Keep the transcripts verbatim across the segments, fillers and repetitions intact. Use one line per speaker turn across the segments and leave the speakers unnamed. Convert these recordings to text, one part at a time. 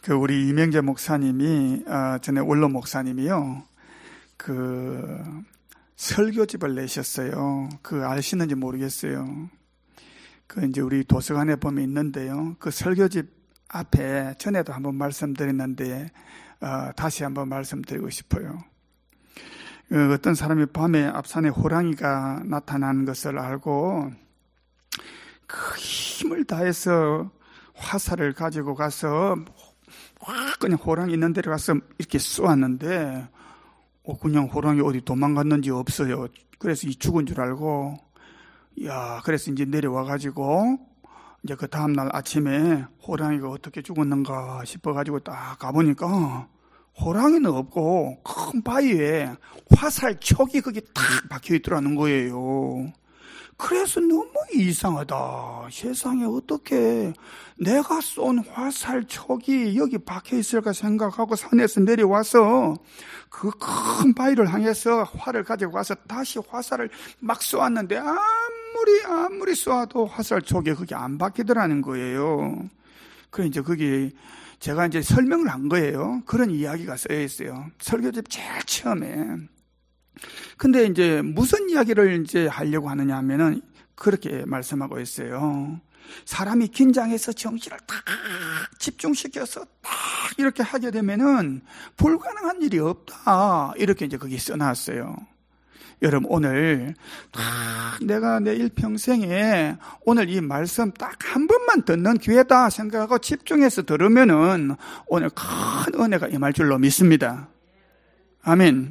그 우리 이명재 목사님이 어, 전에 원로 목사님이요. 그 설교집을 내셨어요. 그 아시는지 모르겠어요. 그 이제 우리 도서관에 보면 있는데요. 그 설교집 앞에 전에도 한번 말씀드렸는데 어, 다시 한번 말씀드리고 싶어요. 그 어떤 사람이 밤에 앞산에 호랑이가 나타나는 것을 알고 그 힘을 다해서 화살을 가지고 가서 확 그냥 호랑이 있는 데로 가서 이렇게 쏘았는데 어, 그냥 호랑이 어디 도망갔는지 없어요. 그래서 이 죽은 줄 알고 야 그래서 이제 내려와가지고 이제 그 다음날 아침에 호랑이가 어떻게 죽었는가 싶어가지고 딱 가보니까 호랑이는 없고 큰 바위에 화살 촉이 거기 탁 박혀 있더라는 거예요. 그래서 너무 이상하다. 세상에 어떻게 내가 쏜 화살 촉이 여기 박혀 있을까 생각하고 산에서 내려와서 그 큰 바위를 향해서 활을 가지고 와서 다시 화살을 막 쏘았는데 아무리 아무리 쏘아도 화살 촉이 거기 안 박히더라는 거예요. 그래 이제 거기 제가 이제 설명을 한 거예요. 그런 이야기가 쓰여 있어요. 설교집 제일 처음에. 근데 이제 무슨 이야기를 이제 하려고 하느냐 하면은 그렇게 말씀하고 있어요. 사람이 긴장해서 정신을 딱 집중시켜서 딱 이렇게 하게 되면은 불가능한 일이 없다. 이렇게 이제 거기 써놨어요. 여러분 오늘 딱 내가 내 일평생에 오늘 이 말씀 딱 한 번만 듣는 기회다 생각하고 집중해서 들으면은 오늘 큰 은혜가 임할 줄로 믿습니다. 아멘.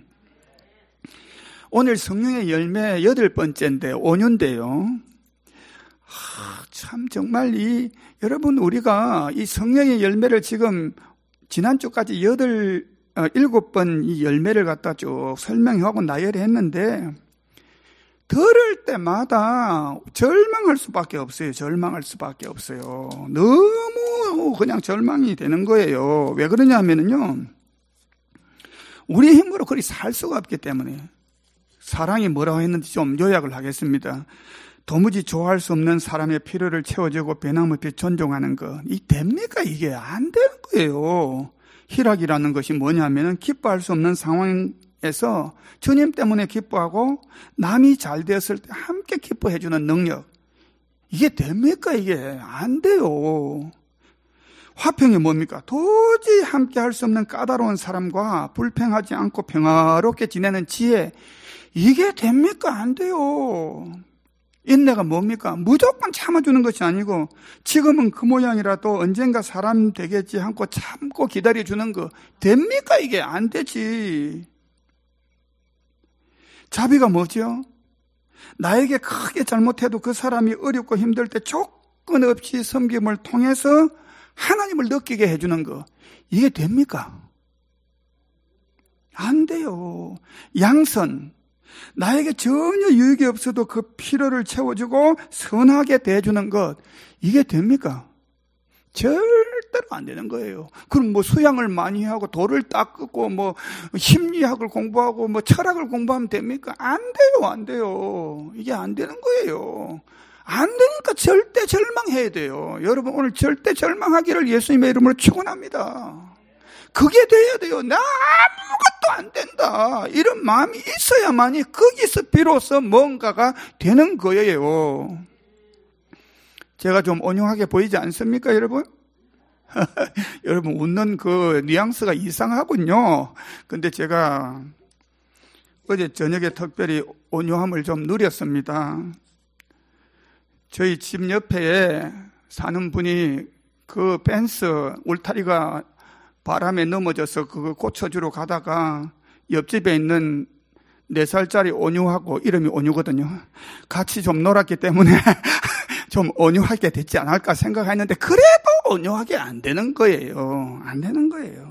오늘 성령의 열매 여덟 번째인데 온유인데요. 아, 참 정말 이 여러분 우리가 이 성령의 열매를 지금 지난주까지 여덟 어, 일곱 번 이 열매를 갖다 쭉 설명하고 나열했는데 들을 때마다 절망할 수밖에 없어요. 절망할 수밖에 없어요. 너무 그냥 절망이 되는 거예요. 왜 그러냐면요. 우리 힘으로 그리 살 수가 없기 때문에. 사랑이 뭐라고 했는지 좀 요약을 하겠습니다. 도무지 좋아할 수 없는 사람의 필요를 채워주고 변함없이 존중하는 것. 이 됩니까? 이게 안 되는 거예요. 희락이라는 것이 뭐냐면은 기뻐할 수 없는 상황에서 주님 때문에 기뻐하고 남이 잘 되었을 때 함께 기뻐해 주는 능력. 이게 됩니까? 이게 안 돼요. 화평이 뭡니까? 도저히 함께 할 수 없는 까다로운 사람과 불평하지 않고 평화롭게 지내는 지혜. 이게 됩니까? 안 돼요. 인내가 뭡니까? 무조건 참아주는 것이 아니고 지금은 그 모양이라도 언젠가 사람 되겠지 하고 참고 기다려주는 거 됩니까? 이게 안 되지. 자비가 뭐죠? 나에게 크게 잘못해도 그 사람이 어렵고 힘들 때 조건 없이 섬김을 통해서 하나님을 느끼게 해주는 거 이게 됩니까? 안 돼요. 양선 나에게 전혀 유익이 없어도 그 필요를 채워주고 선하게 대해주는 것 이게 됩니까? 절대로 안 되는 거예요. 그럼 뭐 수양을 많이 하고 돌을 닦고 뭐 심리학을 공부하고 뭐 철학을 공부하면 됩니까? 안 돼요. 안 돼요. 이게 안 되는 거예요. 안 되니까 절대 절망해야 돼요. 여러분 오늘 절대 절망하기를 예수님의 이름으로 축원합니다. 그게 돼야 돼요. 나 아무것도 안 된다. 이런 마음이 있어야만이 거기서 비로소 뭔가가 되는 거예요. 제가 좀 온유하게 보이지 않습니까, 여러분? 여러분 웃는 그 뉘앙스가 이상하군요. 근데 제가 어제 저녁에 특별히 온유함을 좀 누렸습니다. 저희 집 옆에 사는 분이 그 펜스 울타리가 바람에 넘어져서 그거 고쳐주러 가다가 옆집에 있는 네 살짜리 온유하고 이름이 온유거든요. 같이 좀 놀았기 때문에 좀 온유하게 됐지 않을까 생각했는데 그래도 온유하게 안 되는 거예요. 안 되는 거예요.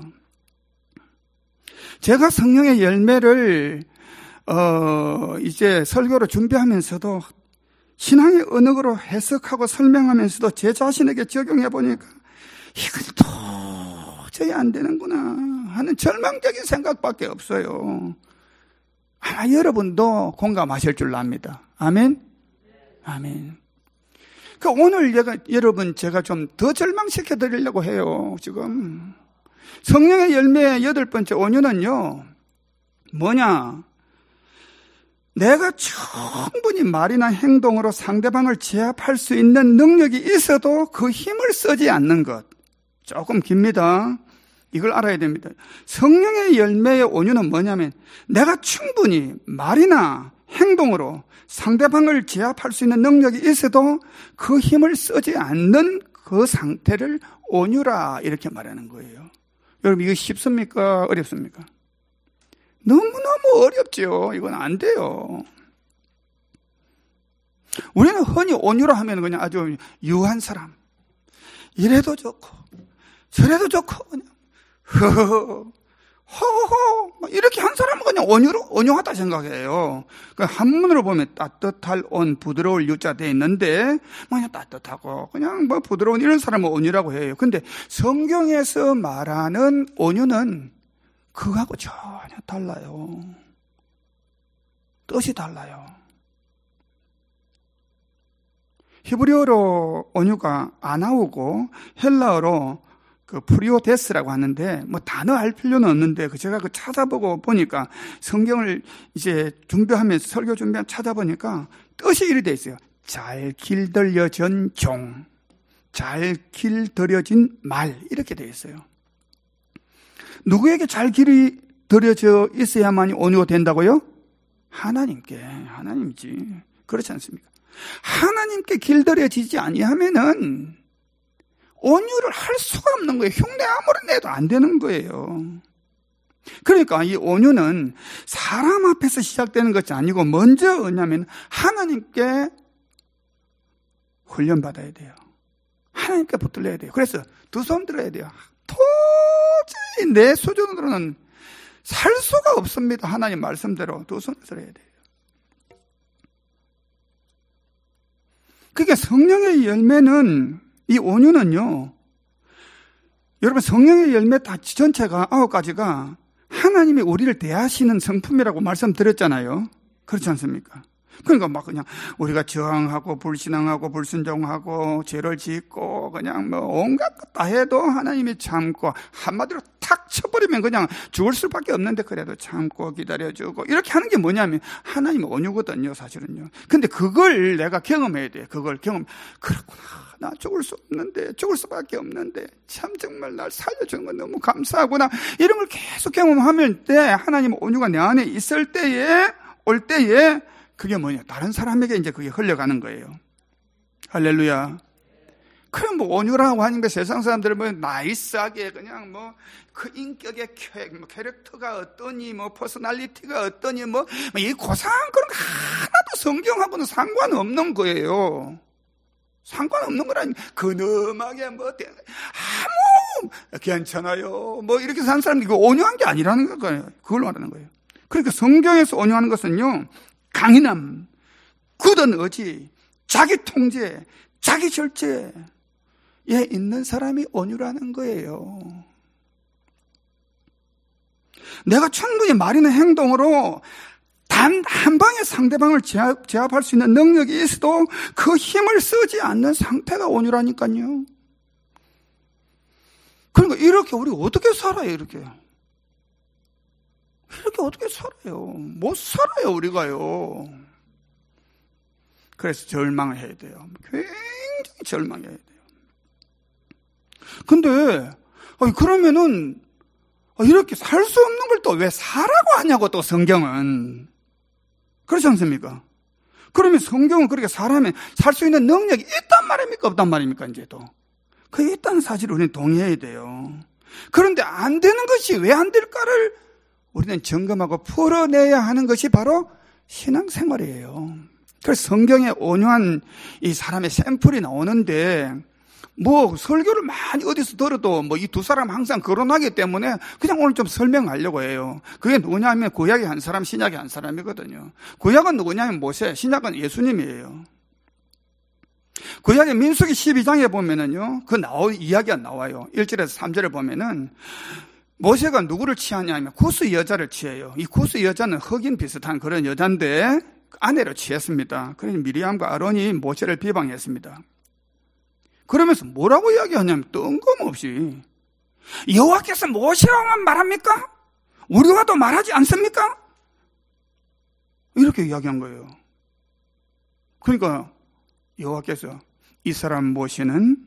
제가 성령의 열매를 어 이제 설교로 준비하면서도 신앙의 언어로 해석하고 설명하면서도 제 자신에게 적용해 보니까 이건 도저히 안 되는구나 하는 절망적인 생각밖에 없어요. 아마 여러분도 공감하실 줄 압니다. 아멘? 아멘. 그 오늘 제가, 여러분 제가 좀 더 절망시켜 드리려고 해요, 지금. 성령의 열매의 여덟 번째 온유는요, 뭐냐? 내가 충분히 말이나 행동으로 상대방을 제압할 수 있는 능력이 있어도 그 힘을 쓰지 않는 것. 조금 깁니다. 이걸 알아야 됩니다. 성령의 열매의 온유는 뭐냐면 내가 충분히 말이나 행동으로 상대방을 제압할 수 있는 능력이 있어도 그 힘을 쓰지 않는 그 상태를 온유라 이렇게 말하는 거예요. 여러분 이거 쉽습니까? 어렵습니까? 너무너무 어렵죠. 이건 안 돼요. 우리는 흔히 온유라 하면 그냥 아주 유한 사람. 이래도 좋고 저래도 좋고 그냥 허허허 허허허 이렇게 한 사람은 그냥 온유로 온유하다 생각해요. 그러니까 한문으로 보면 따뜻할 온 부드러울 유자 돼 있는데 그냥 따뜻하고 그냥 뭐 부드러운 이런 사람은 온유라고 해요. 근데 성경에서 말하는 온유는 그거하고 전혀 달라요. 뜻이 달라요. 히브리어로 온유가 안 나오고 헬라어로 그 프리오데스라고 하는데 뭐 단어 알 필요는 없는데 그 제가 그 찾아보고 보니까 성경을 이제 준비하면서 설교 준비하면서 찾아보니까 뜻이 이렇게 돼 있어요. 잘 길들여진 종, 잘 길들여진 말 이렇게 돼 있어요. 누구에게 잘 길이 들여져 있어야만이 온유가 된다고요? 하나님께. 하나님이지. 그렇지 않습니까? 하나님께 길들여지지 아니하면은 온유를 할 수가 없는 거예요. 흉내 아무리 내도 안 되는 거예요. 그러니까 이 온유는 사람 앞에서 시작되는 것이 아니고 먼저 뭐냐면 하나님께 훈련받아야 돼요. 하나님께 붙들려야 돼요. 그래서 두 손 들어야 돼요. 도저히 내 수준으로는 살 수가 없습니다. 하나님 말씀대로 두 손을 들어야 돼요. 그러니까 성령의 열매는 이 온유는요, 여러분 성령의 열매 다 전체가 아홉 가지가 하나님이 우리를 대하시는 성품이라고 말씀드렸잖아요. 그렇지 않습니까? 그러니까 막 그냥 우리가 저항하고 불신앙하고 불순종하고 죄를 짓고 그냥 뭐 온갖 것 다 해도 하나님이 참고 한마디로 탁 쳐버리면 그냥 죽을 수밖에 없는데 그래도 참고 기다려주고 이렇게 하는 게 뭐냐면 하나님의 온유거든요, 사실은요. 근데 그걸 내가 경험해야 돼. 그걸 경험. 그렇구나. 나 죽을 수 없는데 죽을 수밖에 없는데 참 정말 날 살려주는 건 너무 감사하구나. 이런 걸 계속 경험하면 때 하나님의 온유가 내 안에 있을 때에 올 때에 그게 뭐냐? 다른 사람에게 이제 그게 흘러가는 거예요. 할렐루야. 그럼 뭐 온유라고 하니까 세상 사람들은 뭐 나이스하게 그냥 뭐 그 인격의 캐릭터가 어떠니 뭐 퍼스널리티가 어떠니 뭐 이 고상한 그런 거 하나도 성경하고는 상관없는 거예요. 상관없는 거라니. 근엄하게 뭐 아무 괜찮아요. 뭐 이렇게 사는 사람이 이거 온유한 게 아니라는 거예요. 그걸 말하는 거예요. 그러니까 성경에서 온유하는 것은요, 강인함, 굳은 의지, 자기 통제, 자기 절제에 있는 사람이 온유라는 거예요. 내가 충분히 말이나 행동으로 단 한 방에 상대방을 제압, 제압할 수 있는 능력이 있어도 그 힘을 쓰지 않는 상태가 온유라니까요. 그러니까 이렇게 우리 어떻게 살아요, 이렇게? 이렇게 어떻게 살아요? 못 살아요, 우리가요. 그래서 절망을 해야 돼요. 굉장히 절망해야 돼요. 근데, 아니, 그러면은, 이렇게 살 수 없는 걸 또 왜 사라고 하냐고, 또 성경은. 그렇지 않습니까? 그러면 성경은 그렇게 사라면 살 수 있는 능력이 있단 말입니까? 없단 말입니까? 이제 또. 그게 있다는 사실을 우리는 동의해야 돼요. 그런데 안 되는 것이 왜 안 될까를 우리는 점검하고 풀어내야 하는 것이 바로 신앙생활이에요. 그래서 성경에 온유한 이 사람의 샘플이 나오는데, 뭐 설교를 많이 어디서 들어도 뭐 이 두 사람 항상 거론하기 때문에 그냥 오늘 좀 설명하려고 해요. 그게 누구냐면 구약의 한 사람, 신약의 한 사람이거든요. 구약은 누구냐면 모세, 신약은 예수님이에요. 구약의 민수기 십이 장에 보면은요, 그 나오 이야기가 나와요. 일 절에서 삼 절에 보면은 모세가 누구를 취하냐면 구스 여자를 취해요. 이 구스 여자는 흑인 비슷한 그런 여자인데 아내를 취했습니다. 그래서 미리암과 아론이 모세를 비방했습니다. 그러면서 뭐라고 이야기하냐면 뜬금없이 여호와께서 모세와만 말합니까? 우리와도 말하지 않습니까? 이렇게 이야기한 거예요. 그러니까 여호와께서 이 사람 모세는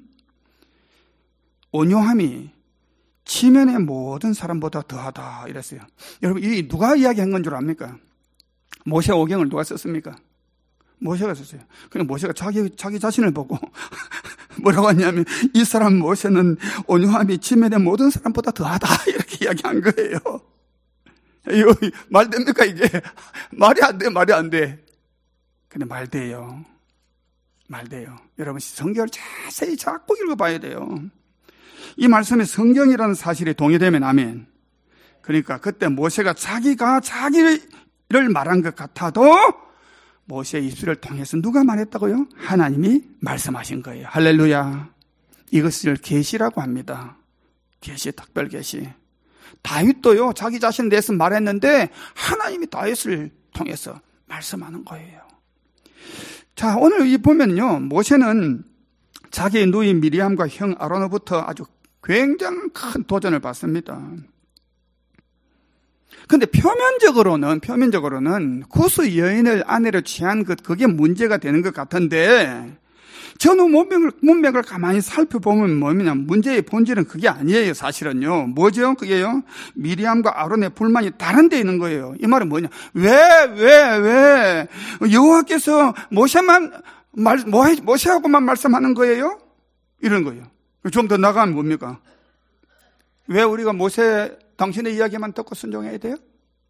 온유함이 지면의 모든 사람보다 더하다 이랬어요. 여러분, 이 누가 이야기한 건 줄 압니까? 모세 오경을 누가 썼습니까? 모세가 썼어요. 그냥 모세가 자기 자기 자신을 보고 뭐라고 하냐면 이 사람 모세는 온유함이 지면의 모든 사람보다 더하다 이렇게 이야기한 거예요. 이거 말 됩니까 이게? 말이 안 돼, 말이 안 돼. 근데 말 돼요. 말 돼요. 여러분 성경을 자세히 자꾸 읽어봐야 돼요. 이 말씀에 성경이라는 사실이 동의되면 아멘. 그러니까 그때 모세가 자기가 자기를 말한 것 같아도 모세의 입술을 통해서 누가 말했다고요? 하나님이 말씀하신 거예요. 할렐루야. 이것을 계시라고 합니다. 계시, 특별 계시. 다윗도요 자기 자신에 대해서 말했는데 하나님이 다윗을 통해서 말씀하는 거예요. 자, 오늘 이 보면요 모세는 자기의 누이 미리암과 형 아론으로부터 아주 굉장히 큰 도전을 받습니다. 근데 표면적으로는, 표면적으로는 구스 여인을 아내로 취한 것, 그게 문제가 되는 것 같은데, 전후 문맥을, 문맥을 가만히 살펴보면 뭐냐, 문제의 본질은 그게 아니에요, 사실은요. 뭐죠? 그게요? 미리암과 아론의 불만이 다른 데 있는 거예요. 이 말은 뭐냐? 왜, 왜, 왜, 여호와께서 모세만, 말, 모세하고만 말씀하는 거예요? 이런 거예요. 좀 더 나가면 뭡니까? 왜 우리가 모세, 당신의 이야기만 듣고 순종해야 돼요?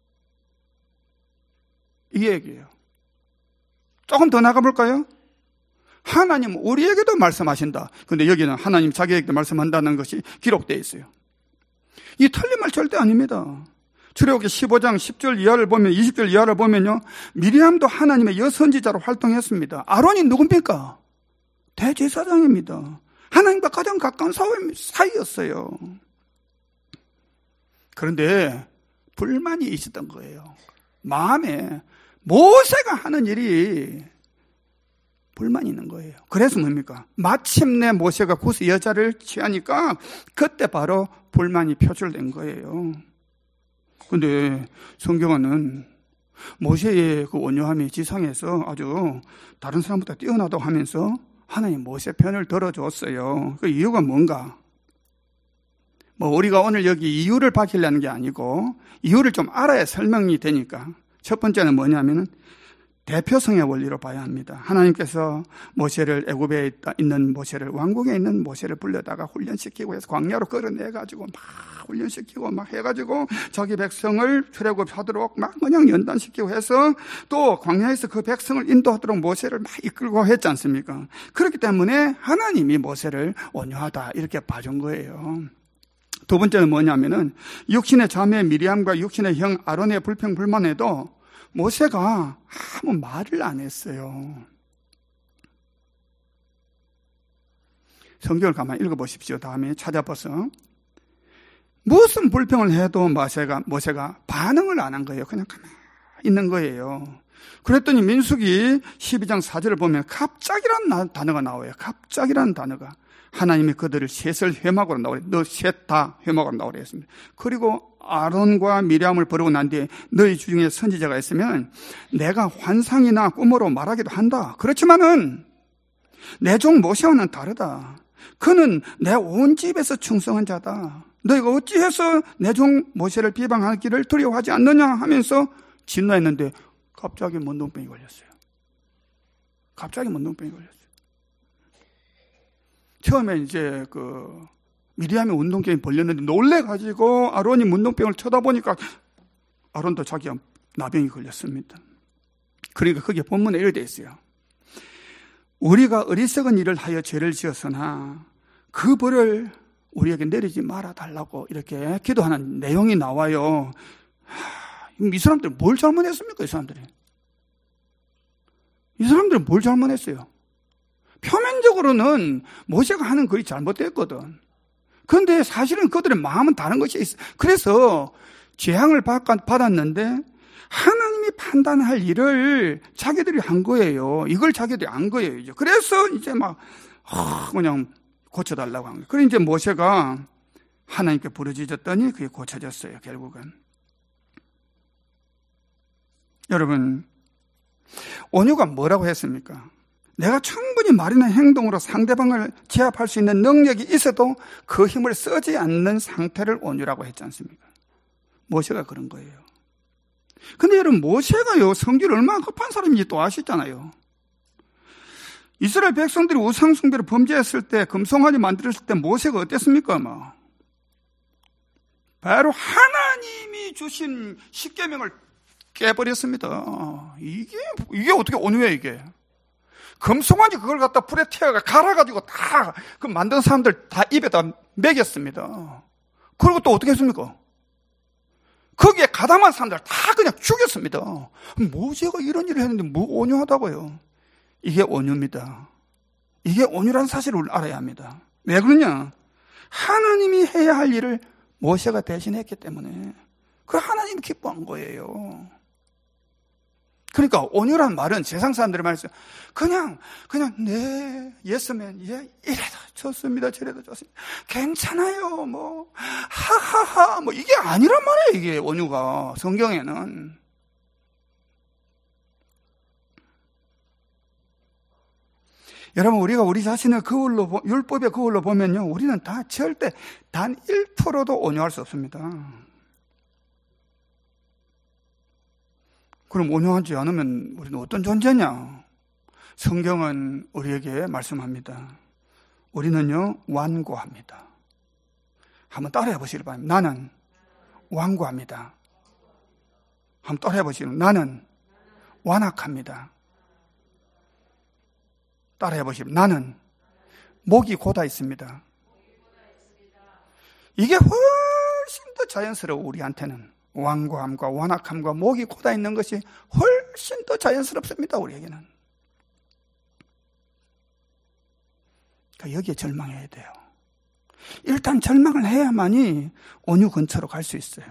이 얘기예요. 조금 더 나가볼까요? 하나님 우리에게도 말씀하신다. 근데 여기는 하나님 자기에게도 말씀한다는 것이 기록되어 있어요. 이 틀린 말 절대 아닙니다. 출애굽기 십오 장 십 절 이하를 보면, 이십 절 이하를 보면요, 미리암도 하나님의 여선지자로 활동했습니다. 아론이 누굽니까? 대제사장입니다. 하나님과 가장 가까운 사이였어요. 그런데 불만이 있었던 거예요. 마음에 모세가 하는 일이 불만이 있는 거예요. 그래서 뭡니까? 마침내 모세가 구스 여자를 취하니까 그때 바로 불만이 표출된 거예요. 그런데 성경은 모세의 그 온유함이 지상에서 아주 다른 사람보다 뛰어나다고 하면서 하나님 모세 편을 들어줬어요. 그 이유가 뭔가? 뭐 우리가 오늘 여기 이유를 밝히려는 게 아니고 이유를 좀 알아야 설명이 되니까. 첫 번째는 뭐냐면은 대표성의 원리로 봐야 합니다. 하나님께서 모세를, 애굽에 있는 모세를, 왕국에 있는 모세를 불러다가 훈련시키고 해서 광야로 끌어내가지고 막 훈련시키고 막 해가지고 자기 백성을 출애굽하도록 막 그냥 연단시키고 해서 또 광야에서 그 백성을 인도하도록 모세를 막 이끌고 했지 않습니까? 그렇기 때문에 하나님이 모세를 온유하다 이렇게 봐준 거예요. 두 번째는 뭐냐면은 육신의 자매 미리암과 육신의 형 아론의 불평불만에도 모세가 아무 말을 안 했어요. 성경을 가만히 읽어보십시오. 다음에 찾아봐서. 무슨 불평을 해도 모세가, 모세가 반응을 안 한 거예요. 그냥 가만히 있는 거예요. 그랬더니 민수기 십이 장 사 절을 보면 갑자기라는 단어가 나와요. 갑자기라는 단어가. 하나님이 그들을 셋을 회막으로 나오래. 너 셋 다 회막으로 나오래 했습니다. 그리고 아론과 미리암을 부르고 난 뒤에 너희 중에 선지자가 있으면 내가 환상이나 꿈으로 말하기도 한다. 그렇지만은 내 종 모세와는 다르다. 그는 내 온 집에서 충성한 자다. 너희가 어찌해서 내 종 모세를 비방하기를 두려워하지 않느냐 하면서 진노했는데 갑자기 문둥병이 걸렸어요. 갑자기 문둥병이 걸렸어요. 처음에 이제 그 미리암이 운동병이 벌렸는데 놀래가지고 아론이 문둥병을 쳐다보니까 아론도 자기가 나병이 걸렸습니다. 그러니까 그게 본문에 이렇게 되어 있어요. 우리가 어리석은 일을 하여 죄를 지었으나 그 벌을 우리에게 내리지 말아달라고 이렇게 기도하는 내용이 나와요. 이 사람들은 뭘 잘못했습니까? 이 사람들이 이 사람들은 뭘 잘못했어요? 표면적으로는 모세가 하는 글이 잘못됐거든. 그런데 사실은 그들의 마음은 다른 것이 있어. 그래서 재앙을 받았는데 하나님이 판단할 일을 자기들이 한 거예요. 이걸 자기들이 안 거예요. 이제. 그래서 이제 막 그냥 고쳐달라고 한 거예요. 그래 이제 모세가 하나님께 부르짖었더니 그게 고쳐졌어요, 결국은. 여러분, 온유가 뭐라고 했습니까? 내가 충분히 말이나 행동으로 상대방을 제압할 수 있는 능력이 있어도 그 힘을 쓰지 않는 상태를 온유라고 했지 않습니까? 모세가 그런 거예요. 근데 여러분, 모세가요, 성질이 얼마나 급한 사람인지 또 아시잖아요. 이스라엘 백성들이 우상숭배를 범죄했을 때, 금송아지 만들었을 때 모세가 어땠습니까? 막 바로 하나님이 주신 십계명을 깨버렸습니다. 이게 이게 어떻게 온유해, 이게? 금송아지 그걸 갖다 불에 태워가 갈아가지고 다 그 만든 사람들 다 입에다 먹였습니다. 그리고 또 어떻게 했습니까? 거기에 가담한 사람들 다 그냥 죽였습니다. 모세가 이런 일을 했는데 뭐 온유하다고요? 이게 온유입니다. 이게 온유라는 사실을 알아야 합니다. 왜 그러냐? 하나님이 해야 할 일을 모세가 대신했기 때문에 그 하나님이 기뻐한 거예요. 그러니까 온유란 말은 세상 사람들의 말이죠. 그냥 그냥 네 예스맨 예 이래도 좋습니다 저래도 좋습니다 괜찮아요 뭐 하하하 뭐 이게 아니란 말이에요. 이게 온유가 성경에는. 여러분, 우리가 우리 자신을 거울로, 율법의 거울로 보면요, 우리는 다 절대 단 일 퍼센트도 온유할 수 없습니다. 그럼 온유하지 않으면 우리는 어떤 존재냐? 성경은 우리에게 말씀합니다. 우리는요, 완고합니다. 한번 따라해 보시길 바랍니다. 나는 완고합니다. 한번 따라해 보시길 바랍니다. 나는 완악합니다. 따라해 보시면 나는 목이 고다 있습니다. 이게 훨씬 더 자연스러워. 우리한테는 완고함과 완악함과 목이 고다 있는 것이 훨씬 더 자연스럽습니다. 우리에게는. 그러니까 여기에 절망해야 돼요. 일단 절망을 해야만이 온유 근처로 갈 수 있어요.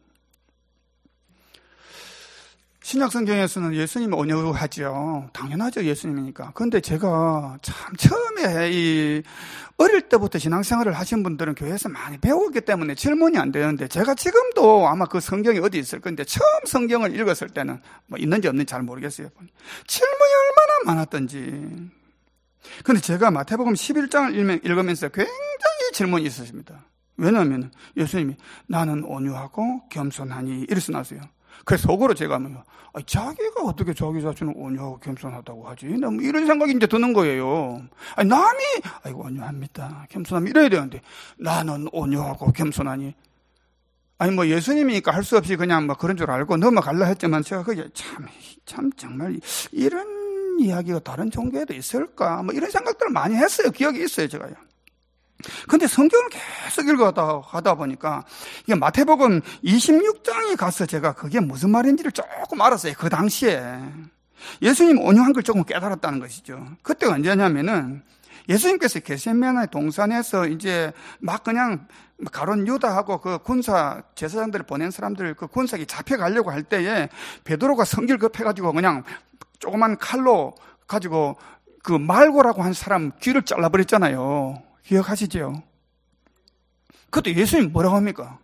신약성경에서는 예수님이 온유하죠. 당연하죠, 예수님이니까. 그런데 제가 참 처음에 이 어릴 때부터 신앙생활을 하신 분들은 교회에서 많이 배웠기 때문에 질문이 안 되는데, 제가 지금도 아마 그 성경이 어디 있을 건데 처음 성경을 읽었을 때는 뭐 있는지 없는지 잘 모르겠어요. 질문이 얼마나 많았던지. 그런데 제가 마태복음 십일 장을 읽으면서 굉장히 질문이 있었습니다. 왜냐하면 예수님이 나는 온유하고 겸손하니 이래서 나왔어요. 그래서 속으로 제가 뭐, 아니, 자기가 어떻게 자기 자신을 온유하고 겸손하다고 하지? 뭐 이런 생각이 이제 드는 거예요. 아니, 남이, 아이고, 온유합니다. 겸손하면 이래야 되는데, 나는 온유하고 겸손하니. 아니, 뭐 예수님이니까 할 수 없이 그냥 뭐 그런 줄 알고 넘어갈라 했지만, 제가 그게 참, 참, 정말 이런 이야기가 다른 종교에도 있을까? 뭐 이런 생각들을 많이 했어요. 기억이 있어요, 제가요. 근데 성경을 계속 읽어가다 하다 보니까 이게 마태복음 이십육 장에 가서 제가 그게 무슨 말인지를 조금 알았어요. 그 당시에 예수님 온유한 걸 조금 깨달았다는 것이죠. 그때가 언제냐면은 예수님께서 겟세마네 동산에서 이제 막 그냥 가룟 유다하고 그 군사 제사장들을 보낸 사람들 그 군사기 잡혀가려고 할 때에 베드로가 성질 급해가지고 그냥 조그만 칼로 가지고 그 말고라고 한 사람 귀를 잘라버렸잖아요. 기억하시죠? 그때 예수님 뭐라고 합니까?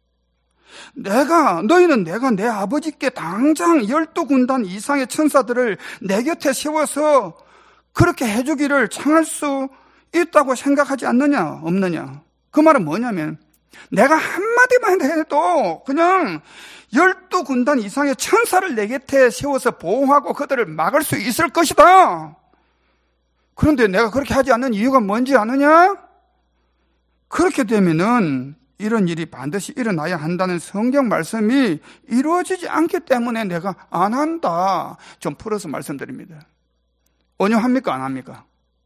내가, 너희는 내가 내 아버지께 당장 열두 군단 이상의 천사들을 내 곁에 세워서 그렇게 해주기를 청할 수 있다고 생각하지 않느냐, 없느냐? 그 말은 뭐냐면, 내가 한마디만 해도 그냥 열두 군단 이상의 천사를 내 곁에 세워서 보호하고 그들을 막을 수 있을 것이다. 그런데 내가 그렇게 하지 않는 이유가 뭔지 아느냐? 그렇게 되면은 이런 일이 반드시 일어나야 한다는 성경 말씀이 이루어지지 않기 때문에 내가 안 한다. 좀 풀어서 말씀드립니다. 온유합니까? 안 합니까?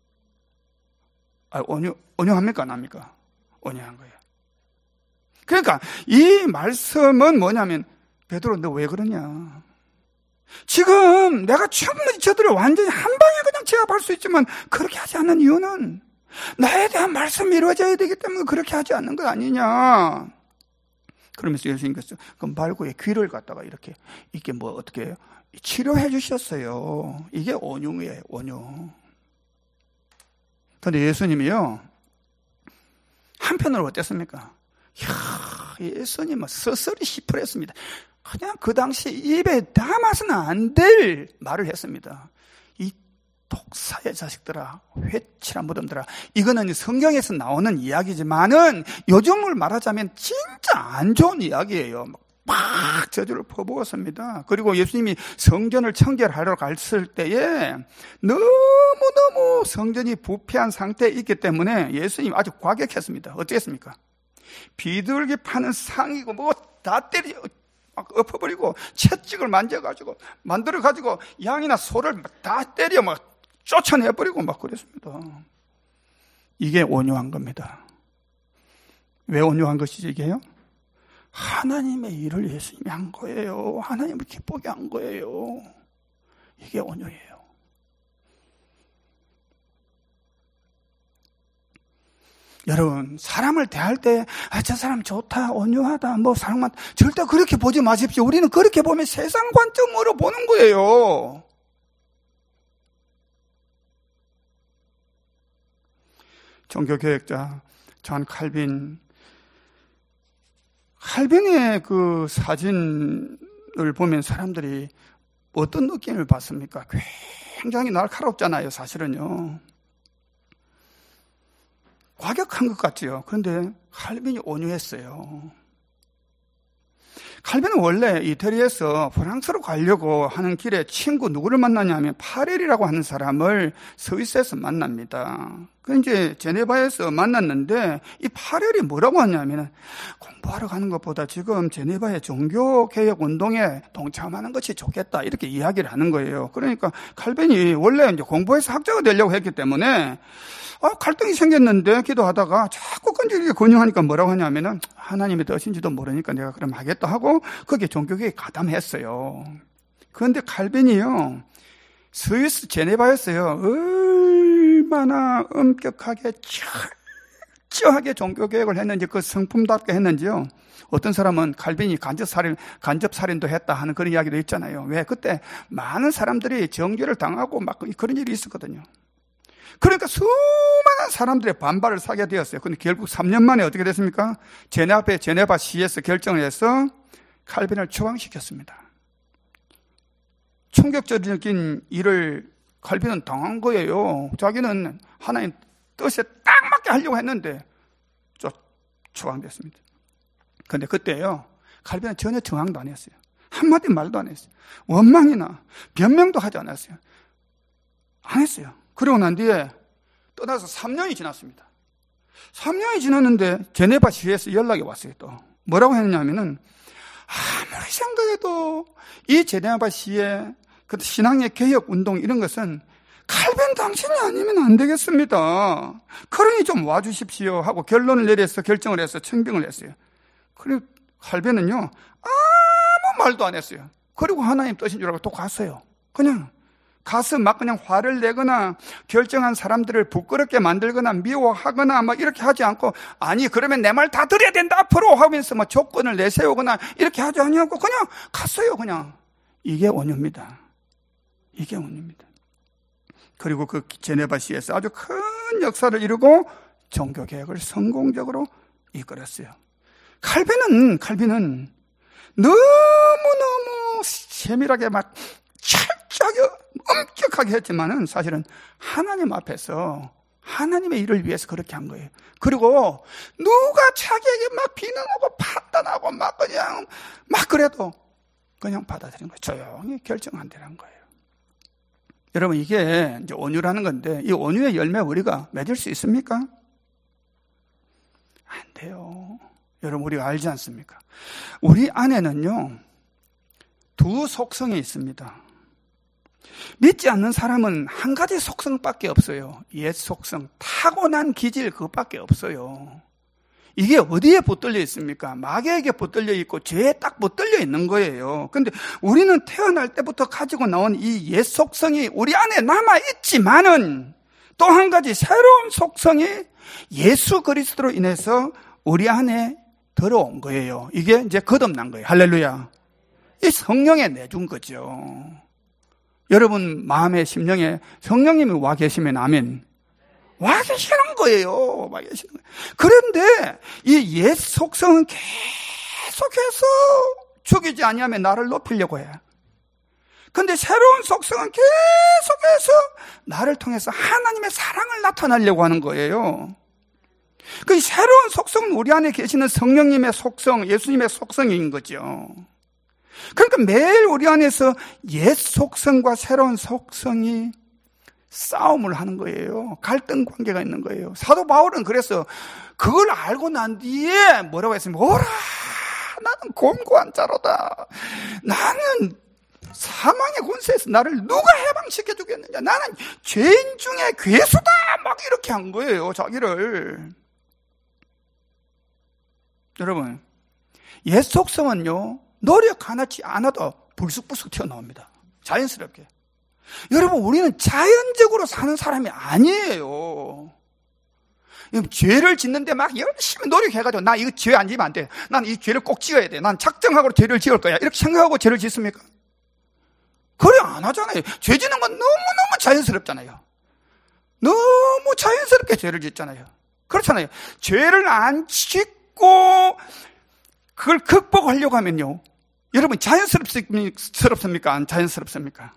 아, 온유, 온유합니까? 안 합니까? 온유한 거예요. 그러니까 이 말씀은 뭐냐면, 베드로 너 왜 그러냐? 지금 내가 충분히 저들을 완전히 한 방에 그냥 제압할 수 있지만 그렇게 하지 않는 이유는 나에 대한 말씀이 이루어져야 되기 때문에 그렇게 하지 않는 것 아니냐. 그러면서 예수님께서 그 말고의 귀를 갖다가 이렇게 이게 뭐 어떻게 해요? 치료해 주셨어요. 이게 온유예요, 온유. 그런데 예수님이요, 한편으로 어땠습니까? 이야, 예수님은 서서히 시풀했습니다. 그냥 그 당시 입에 담아서는 안 될 말을 했습니다. 이 독사의 자식들아, 회칠한 무덤들아. 이거는 성경에서 나오는 이야기지만은 요즘을 말하자면 진짜 안 좋은 이야기예요. 막 저주를 퍼부었습니다. 그리고 예수님이 성전을 청결하러 갔을 때에 너무너무 성전이 부패한 상태에 있기 때문에 예수님이 아주 과격했습니다. 어땠습니까? 비둘기 파는 상이고 뭐 다 때려 막 엎어버리고 채찍을 만져가지고 만들어가지고 양이나 소를 다 때려 막 쫓아내버리고 막 그랬습니다. 이게 온유한 겁니다. 왜 온유한 것이지 이게요? 하나님의 일을 예수님이 한 거예요. 하나님을 기쁘게 한 거예요. 이게 온유예요. 여러분, 사람을 대할 때, 아, 저 사람 좋다, 온유하다, 뭐, 사랑만, 절대 그렇게 보지 마십시오. 우리는 그렇게 보면 세상 관점으로 보는 거예요. 종교교역자 존 칼빈, 칼빈의 그 사진을 보면 사람들이 어떤 느낌을 받습니까? 굉장히 날카롭잖아요, 사실은요. 과격한 것 같지요. 그런데 칼빈이 온유했어요. 칼빈은 원래 이태리에서 프랑스로 가려고 하는 길에 친구 누구를 만나냐면 파렐이라고 하는 사람을 스위스에서 만납니다. 그 이제 제네바에서 만났는데 이 파렐이 뭐라고 하냐면 공부하러 가는 것보다 지금 제네바의 종교개혁 운동에 동참하는 것이 좋겠다 이렇게 이야기를 하는 거예요. 그러니까 칼빈이 원래 이제 공부해서 학자가 되려고 했기 때문에 아, 갈등이 생겼는데 기도하다가 자꾸 끈질기게 권유하니까 뭐라고 하냐면은 하나님의 뜻인지도 모르니까 내가 그럼 하겠다 하고 거기에 종교개혁에 가담했어요. 그런데 칼빈이요, 스위스 제네바였어요. 얼마나 엄격하게 철저하게 종교개혁을 했는지, 그 성품답게 했는지요. 어떤 사람은 칼빈이 간접살인, 간접살인도 했다 하는 그런 이야기도 있잖아요. 왜? 그때 많은 사람들이 정죄를 당하고 막 그런 일이 있었거든요. 그러니까 수많은 사람들의 반발을 사게 되었어요. 근데 결국 삼 년 만에 어떻게 됐습니까? 제네바, 제네바 시에서 결정을 해서 칼빈을 추방시켰습니다. 충격적인 일을 칼빈은 당한 거예요. 자기는 하나님 뜻에 딱 맞게 하려고 했는데 추방됐습니다. 그런데 그때요, 칼빈은 전혀 저항도 안 했어요. 한마디 말도 안 했어요. 원망이나 변명도 하지 않았어요. 안 했어요. 그러고 난 뒤에 떠나서 삼 년이 지났습니다. 삼 년이 지났는데 제네바 시에서 연락이 왔어요. 또 뭐라고 했냐면은 아무리 생각해도 이 제네바 시의 그 신앙의 개혁 운동 이런 것은 칼빈 당신이 아니면 안 되겠습니다. 그러니 좀 와주십시오 하고 결론을 내려서 결정을 해서 청빙을 했어요. 그리고 칼빈은요 아무 말도 안 했어요. 그리고 하나님 뜻인 줄 알고 또 갔어요. 그냥 가서 막 그냥 화를 내거나 결정한 사람들을 부끄럽게 만들거나 미워하거나 막 이렇게 하지 않고, 아니 그러면 내 말 다 들어야 된다 앞으로 하면서 막 조건을 내세우거나 이렇게 하지 않냐고 그냥 갔어요. 그냥 이게 온유입니다. 이게 온유입니다. 그리고 그 제네바시에서 아주 큰 역사를 이루고 종교개혁을 성공적으로 이끌었어요. 칼빈은 칼빈은 너무너무 세밀하게 막 철저하게 엄격하게 했지만은 사실은 하나님 앞에서 하나님의 일을 위해서 그렇게 한 거예요. 그리고 누가 자기에게 막 비난하고 판단하고 막 그냥 막 그래도 그냥 받아들인 거예요. 조용히 결정한다는 거예요. 여러분, 이게 이제 온유라는 건데 이 온유의 열매 우리가 맺을 수 있습니까? 안 돼요. 여러분, 우리가 알지 않습니까? 우리 안에는요 두 속성이 있습니다. 믿지 않는 사람은 한 가지 속성밖에 없어요. 옛 속성, 타고난 기질 그것밖에 없어요. 이게 어디에 붙들려 있습니까? 마귀에게 붙들려 있고 죄에 딱 붙들려 있는 거예요. 근데 우리는 태어날 때부터 가지고 나온 이 옛 속성이 우리 안에 남아있지만은 또 한 가지 새로운 속성이 예수 그리스도로 인해서 우리 안에 들어온 거예요. 이게 이제 거듭난 거예요. 할렐루야. 이 성령에 내준 거죠. 여러분 마음의 심령에 성령님이 와 계시면 아멘. 와 계시는 거예요. 와 계시는 거예요. 그런데 이 옛 속성은 계속해서 죽이지 아니하면 나를 높이려고 해. 근데 새로운 속성은 계속해서 나를 통해서 하나님의 사랑을 나타내려고 하는 거예요. 그 새로운 속성은 우리 안에 계시는 성령님의 속성, 예수님의 속성인 거죠. 그러니까 매일 우리 안에서 옛 속성과 새로운 속성이 싸움을 하는 거예요. 갈등 관계가 있는 거예요. 사도 바울은 그래서 그걸 알고 난 뒤에 뭐라고 했습니까? 오라! 나는 곤고한 자로다. 나는 사망의 권세에서 나를 누가 해방시켜 주겠느냐. 나는 죄인 중에 괴수다. 막 이렇게 한 거예요. 자기를. 여러분, 옛 속성은요, 노력 하나치 않아도 불쑥불쑥 튀어나옵니다. 자연스럽게. 여러분, 우리는 자연적으로 사는 사람이 아니에요. 죄를 짓는데 막 열심히 노력해가지고, 나 이거 죄 안 지으면 안 돼. 난 이 죄를 꼭 지어야 돼. 난 작정하고 죄를 지을 거야. 이렇게 생각하고 죄를 짓습니까? 그래, 안 하잖아요. 죄 짓는 건 너무너무 자연스럽잖아요. 너무 자연스럽게 죄를 짓잖아요. 그렇잖아요. 죄를 안 짓고, 그걸 극복하려고 하면요. 여러분, 자연스럽습니까? 안 자연스럽습니까?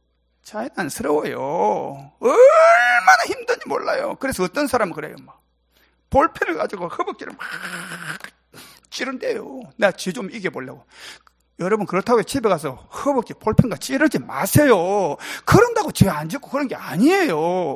자연스러워요. 얼마나 힘든지 몰라요. 그래서 어떤 사람은 그래요. 막 볼펜을 가지고 허벅지를 막 찌른대요. 내가 쥐 좀 이겨보려고. 여러분, 그렇다고 집에 가서 허벅지 볼펜과 찌르지 마세요. 그런다고 죄 안 짓고 그런 게 아니에요.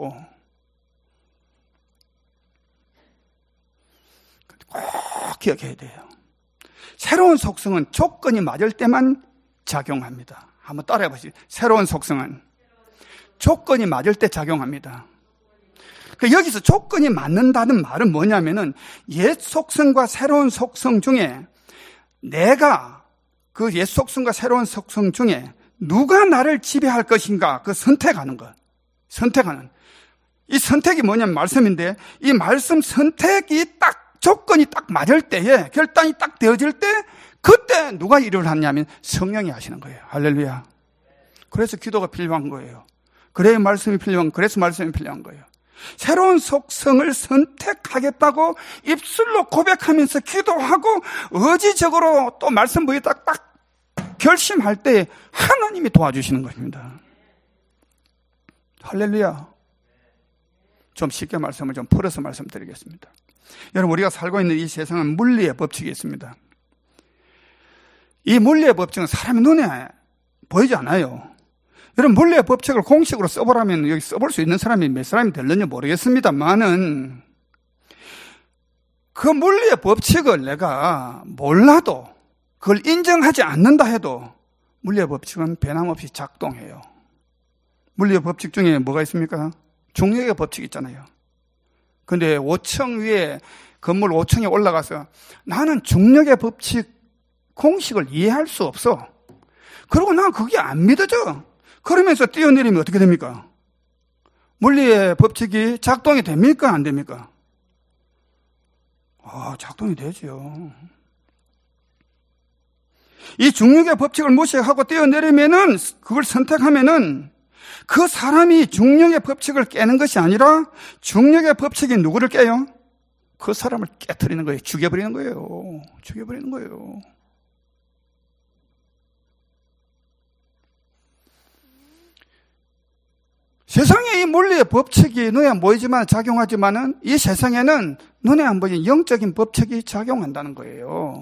꼭 기억해야 돼요. 새로운 속성은 조건이 맞을 때만 작용합니다. 한번 따라해 보시죠. 새로운 속성은 조건이 맞을 때 작용합니다. 여기서 조건이 맞는다는 말은 뭐냐면은 옛 속성과 새로운 속성 중에 내가 그 옛 속성과 새로운 속성 중에 누가 나를 지배할 것인가 그 선택하는 것. 선택하는. 이 선택이 뭐냐면 말씀인데 이 말씀 선택이 딱 조건이 딱 맞을 때에 결단이 딱 되어질 때 그때 누가 일을 하냐면 성령이 하시는 거예요. 할렐루야. 그래서 기도가 필요한 거예요. 그래야 말씀이 필요한, 그래서 말씀이 필요한 거예요. 새로운 속성을 선택하겠다고 입술로 고백하면서 기도하고 의지적으로 또 말씀 보이 딱, 딱 결심할 때 하나님이 도와주시는 것입니다. 할렐루야. 좀 쉽게 말씀을 좀 풀어서 말씀드리겠습니다. 여러분, 우리가 살고 있는 이 세상은 물리의 법칙이 있습니다. 이 물리의 법칙은 사람의 눈에 보이지 않아요. 여러분, 물리의 법칙을 공식으로 써보라면 여기 써볼 수 있는 사람이 몇 사람이 될는지 모르겠습니다만은 그 물리의 법칙을 내가 몰라도 그걸 인정하지 않는다 해도 물리의 법칙은 변함없이 작동해요. 물리의 법칙 중에 뭐가 있습니까? 중력의 법칙 있잖아요. 근데 오 층 위에 건물 오 층에 올라가서 나는 중력의 법칙 공식을 이해할 수 없어. 그리고 난 그게 안 믿어져. 그러면서 뛰어내리면 어떻게 됩니까? 물리의 법칙이 작동이 됩니까? 안 됩니까? 아, 작동이 되죠. 이 중력의 법칙을 무시하고 뛰어내리면은, 그걸 선택하면은, 그 사람이 중력의 법칙을 깨는 것이 아니라, 중력의 법칙이 누구를 깨요? 그 사람을 깨트리는 거예요. 죽여버리는 거예요. 죽여버리는 거예요. 세상에 이 물리의 법칙이 눈에 안 보이지만 작용하지만은 이 세상에는 눈에 안 보이는 영적인 법칙이 작용한다는 거예요.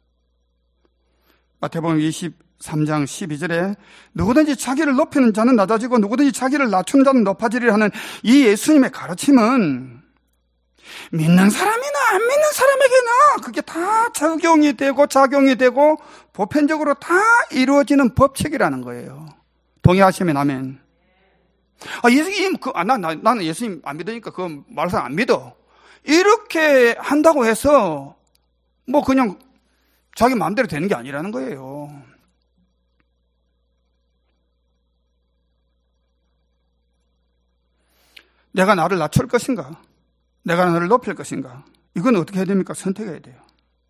마태복음 이십삼 장 십이 절에 누구든지 자기를 높이는 자는 낮아지고 누구든지 자기를 낮추는 자는 높아지리라 하는 이 예수님의 가르침은 믿는 사람이나 안 믿는 사람에게나 그게 다 적용이 되고 작용이 되고 보편적으로 다 이루어지는 법칙이라는 거예요. 동의하시면 아멘. 아, 예수님, 그, 아, 나, 나, 나는 예수님 안 믿으니까 그 말씀 안 믿어. 이렇게 한다고 해서, 뭐 그냥 자기 마음대로 되는 게 아니라는 거예요. 내가 나를 낮출 것인가? 내가 나를 높일 것인가? 이건 어떻게 해야 됩니까? 선택해야 돼요.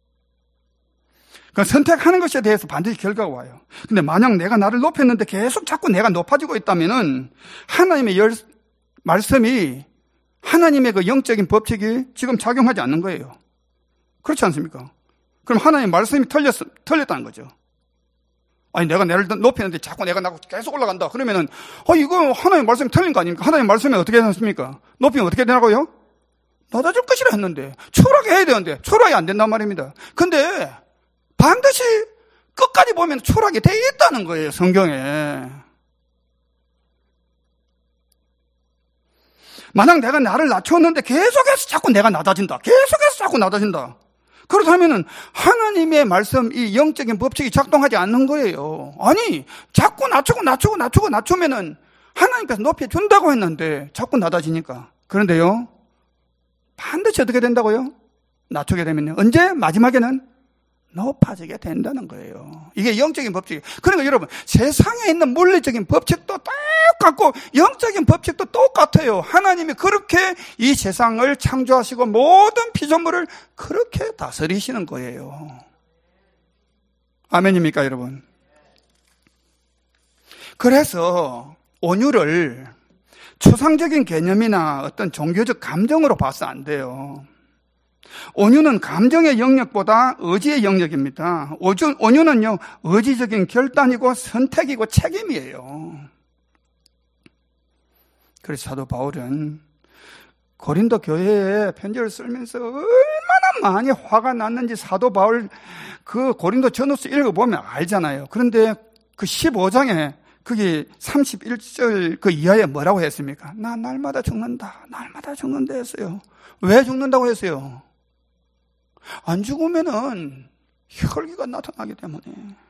그 선택하는 것에 대해서 반드시 결과가 와요. 근데 만약 내가 나를 높였는데 계속 자꾸 내가 높아지고 있다면은 하나님의 열, 말씀이 하나님의 그 영적인 법칙이 지금 작용하지 않는 거예요. 그렇지 않습니까? 그럼 하나님 말씀이 틀렸, 틀렸다는 거죠. 아니, 내가 내를 높이는데 자꾸 내가 나고 계속 올라간다. 그러면은, 아, 이거 하나님 말씀이 틀린 거 아닙니까? 하나님 말씀이 어떻게 되셨습니까? 높이면 어떻게 되냐고요? 낮아질 것이라 했는데, 초라하게 해야 되는데, 초라하게 안 된단 말입니다. 근데, 반드시 끝까지 보면 초라하게 돼 있다는 거예요, 성경에. 만약 내가 나를 낮췄는데 계속해서 자꾸 내가 낮아진다. 계속해서 자꾸 낮아진다. 그렇다면은 하나님의 말씀, 이 영적인 법칙이 작동하지 않는 거예요. 아니, 자꾸 낮추고 낮추고 낮추고 낮추면은 하나님께서 높여준다고 했는데 자꾸 낮아지니까. 그런데요, 반드시 어떻게 된다고요? 낮추게 되면요. 언제? 마지막에는 높아지게 된다는 거예요. 이게 영적인 법칙이에요. 그러니까 여러분, 세상에 있는 물리적인 법칙도 똑같고 영적인 법칙도 똑같아요. 하나님이 그렇게 이 세상을 창조하시고 모든 피조물을 그렇게 다스리시는 거예요. 아멘입니까, 여러분? 그래서 온유를 추상적인 개념이나 어떤 종교적 감정으로 봐서 안 돼요. 온유는 감정의 영역보다 의지의 영역입니다. 온유는요, 의지적인 결단이고 선택이고 책임이에요. 그래서 사도 바울은 고린도 교회에 편지를 쓰면서 얼마나 많이 화가 났는지 사도 바울 그 고린도 전후서 읽어보면 알잖아요. 그런데 그 십오 장에 그게 삼십일 절 그 이하에 뭐라고 했습니까? 나 날마다 죽는다. 날마다 죽는다 했어요. 왜 죽는다고 했어요? 안 죽으면은 혈기가 나타나기 때문에.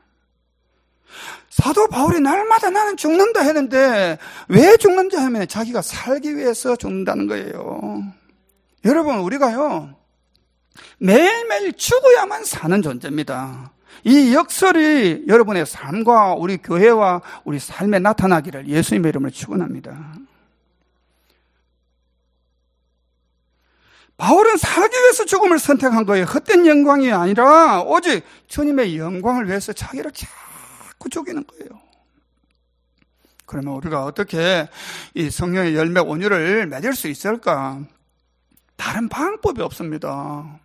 사도 바울이 날마다 나는 죽는다 했는데 왜 죽는지 하면 자기가 살기 위해서 죽는다는 거예요. 여러분, 우리가요 매일매일 죽어야만 사는 존재입니다. 이 역설이 여러분의 삶과 우리 교회와 우리 삶에 나타나기를 예수님의 이름으로 축원합니다. 바울은 살기 위해서 죽음을 선택한 거예요. 헛된 영광이 아니라 오직 주님의 영광을 위해서 자기를 자꾸 죽이는 거예요. 그러면 우리가 어떻게 이 성령의 열매 온유를 맺을 수 있을까? 다른 방법이 없습니다.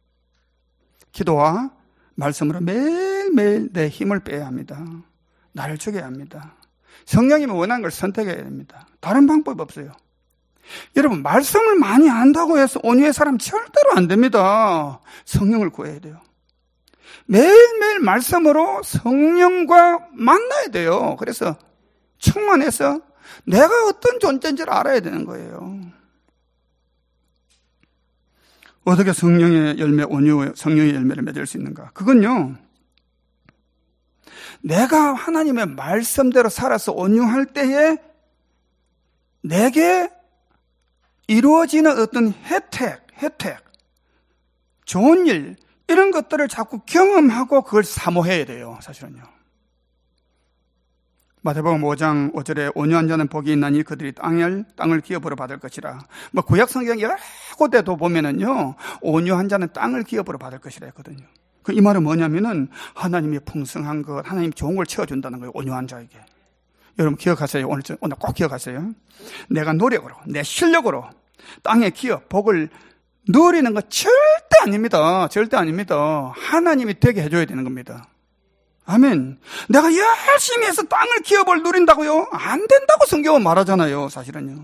기도와 말씀으로 매일매일 내 힘을 빼야 합니다. 나를 죽여야 합니다. 성령님이 원하는 걸 선택해야 됩니다. 다른 방법이 없어요. 여러분, 말씀을 많이 안다고 해서 온유의 사람 절대로 안 됩니다. 성령을 구해야 돼요. 매일매일 말씀으로 성령과 만나야 돼요. 그래서 충만해서 내가 어떤 존재인지를 알아야 되는 거예요. 어떻게 성령의 열매, 온유, 성령의 열매를 맺을 수 있는가? 그건요, 내가 하나님의 말씀대로 살아서 온유할 때에 내게 이루어지는 어떤 혜택, 혜택, 좋은 일, 이런 것들을 자꾸 경험하고 그걸 사모해야 돼요, 사실은요. 마태복음 오 장 오 절에 온유한 자는 복이 있나니 그들이 땅을, 땅을 기업으로 받을 것이라. 뭐 구약 성경 여러 곳에도 보면은요, 온유한 자는 땅을 기업으로 받을 것이라 했거든요. 그 이 말은 뭐냐면은 하나님이 풍성한 것, 하나님 좋은 걸 채워준다는 거예요, 온유한 자에게. 여러분 기억하세요. 오늘, 오늘 꼭 기억하세요. 내가 노력으로, 내 실력으로 땅의 기업, 복을 누리는 거 절대 아닙니다. 절대 아닙니다. 하나님이 되게 해줘야 되는 겁니다. 아멘. 내가 열심히 해서 땅을 기업을 누린다고요? 안 된다고 성경은 말하잖아요. 사실은요.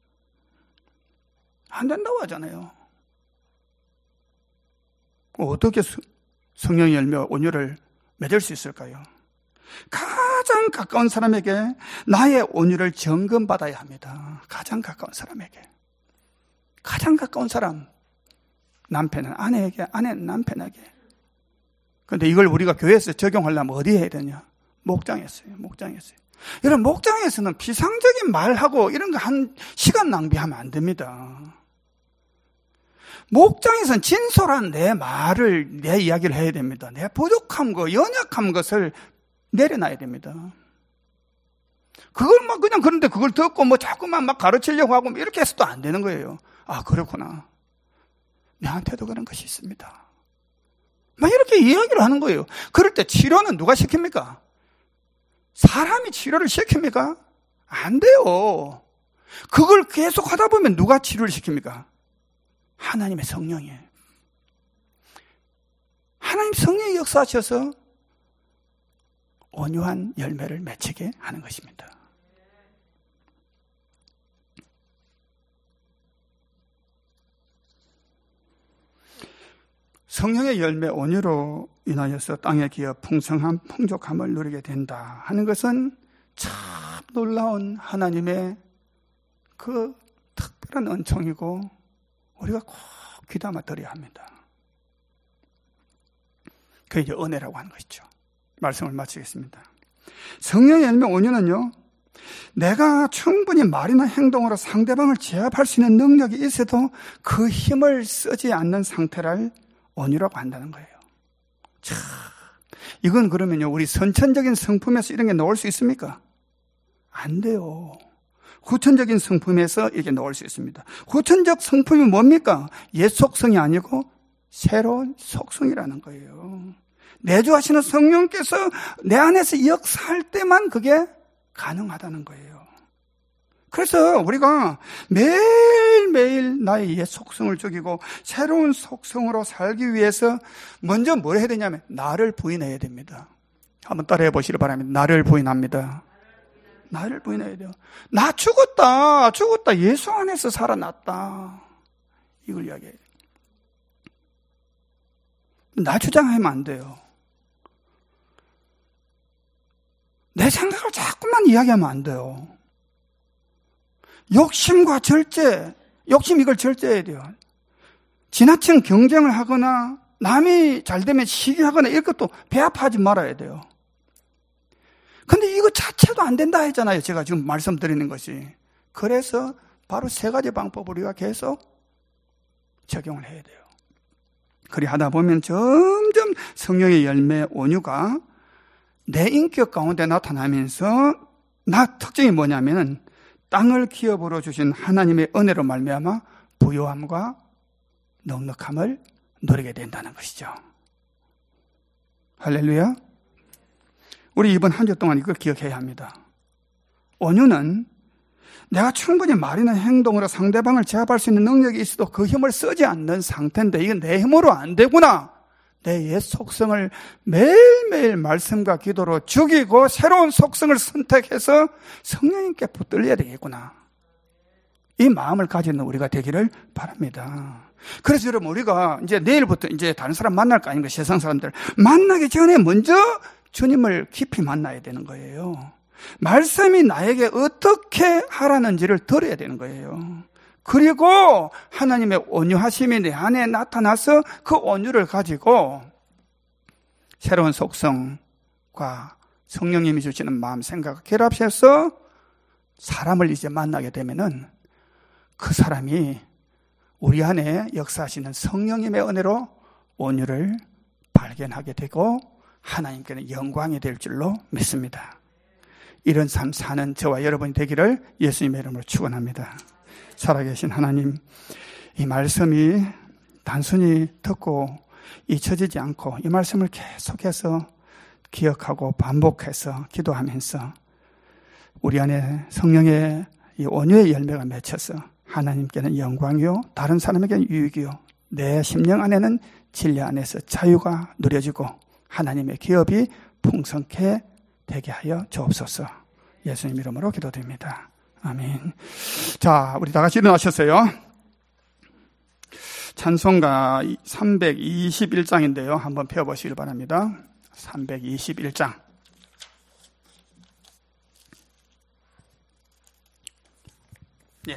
안 된다고 하잖아요. 어떻게 성령의 열매 온유를 맺을 수 있을까요? 가장 가까운 사람에게 나의 온유를 점검받아야 합니다. 가장 가까운 사람에게. 가장 가까운 사람. 남편은 아내에게, 아내는 남편에게. 그런데 이걸 우리가 교회에서 적용하려면 어디에 해야 되냐? 목장에서요. 목장에서요. 여러분, 목장에서는 비상적인 말하고 이런 거 한 시간 낭비하면 안 됩니다. 목장에서는 진솔한 내 말을, 내 이야기를 해야 됩니다. 내 부족한 거, 연약한 것을 내려놔야 됩니다. 그걸 막 그냥 그런데 그걸 듣고 뭐 자꾸만 막 가르치려고 하고 이렇게 해서도 안 되는 거예요. 아, 그렇구나. 내한테도 그런 것이 있습니다. 막 이렇게 이야기를 하는 거예요. 그럴 때 치료는 누가 시킵니까? 사람이 치료를 시킵니까? 안 돼요. 그걸 계속 하다 보면 누가 치료를 시킵니까? 하나님의 성령이에요. 하나님 성령이 역사하셔서 온유한 열매를 맺히게 하는 것입니다. 성령의 열매 온유로 인하여서 땅에 기어 풍성한 풍족함을 누리게 된다 하는 것은 참 놀라운 하나님의 그 특별한 은총이고 우리가 꼭 귀담아 들어야 합니다. 그게 이제 은혜라고 하는 것이죠. 말씀을 마치겠습니다. 성령의 열매 온유는요, 내가 충분히 말이나 행동으로 상대방을 제압할 수 있는 능력이 있어도 그 힘을 쓰지 않는 상태를 온유라고 한다는 거예요. 참, 이건 그러면요, 우리 선천적인 성품에서 이런 게 나올 수 있습니까? 안 돼요. 후천적인 성품에서 이렇게 나올 수 있습니다. 후천적 성품이 뭡니까? 옛 속성이 아니고 새로운 속성이라는 거예요. 내주하시는 성령께서 내 안에서 역사할 때만 그게 가능하다는 거예요. 그래서 우리가 매일매일 나의 옛 속성을 죽이고 새로운 속성으로 살기 위해서 먼저 뭘 해야 되냐면 나를 부인해야 됩니다. 한번 따라해 보시기 바랍니다. 나를 부인합니다. 나를 부인해야 돼요. 나 죽었다. 죽었다. 예수 안에서 살아났다. 이걸 이야기해요. 나 주장하면 안 돼요. 내 생각을 자꾸만 이야기하면 안 돼요. 욕심과 절제, 욕심 이걸 절제해야 돼요. 지나친 경쟁을 하거나 남이 잘 되면 시기하거나 이런 것도 배합하지 말아야 돼요. 근데 이거 자체도 안 된다 했잖아요. 제가 지금 말씀드리는 것이. 그래서 바로 세 가지 방법을 우리가 계속 적용을 해야 돼요. 그리 하다 보면 점점 성령의 열매 온유가 내 인격 가운데 나타나면서 나 특징이 뭐냐면 땅을 기업으로 주신 하나님의 은혜로 말미암아 부요함과 넉넉함을 누리게 된다는 것이죠. 할렐루야. 우리 이번 한 주 동안 이걸 기억해야 합니다. 온유는 내가 충분히 말이나 행동으로 상대방을 제압할 수 있는 능력이 있어도 그 힘을 쓰지 않는 상태인데 이건 내 힘으로 안 되구나. 내 옛 속성을 매일매일 말씀과 기도로 죽이고 새로운 속성을 선택해서 성령님께 붙들려야 되겠구나. 이 마음을 가지는 우리가 되기를 바랍니다. 그래서 여러분 우리가 이제 내일부터 이제 다른 사람 만날 거 아닙니까? 세상 사람들 만나기 전에 먼저 주님을 깊이 만나야 되는 거예요. 말씀이 나에게 어떻게 하라는지를 들어야 되는 거예요. 그리고 하나님의 온유하심이 내 안에 나타나서 그 온유를 가지고 새로운 속성과 성령님이 주시는 마음 생각을 결합해서 사람을 이제 만나게 되면은 그 사람이 우리 안에 역사하시는 성령님의 은혜로 온유를 발견하게 되고 하나님께는 영광이 될 줄로 믿습니다. 이런 삶 사는 저와 여러분이 되기를 예수님의 이름으로 축원합니다. 살아계신 하나님, 이 말씀이 단순히 듣고 잊혀지지 않고 이 말씀을 계속해서 기억하고 반복해서 기도하면서 우리 안에 성령의 이 온유의 열매가 맺혀서 하나님께는 영광이요 다른 사람에게는 유익이요 내 심령 안에는 진리 안에서 자유가 누려지고 하나님의 기업이 풍성케 되게 하여 주옵소서. 예수님 이름으로 기도드립니다. 아멘. 자, 우리 다 같이 일어나셨어요. 찬송가 삼백이십일 장인데요. 한번 펴보시길 바랍니다. 삼백이십일 장.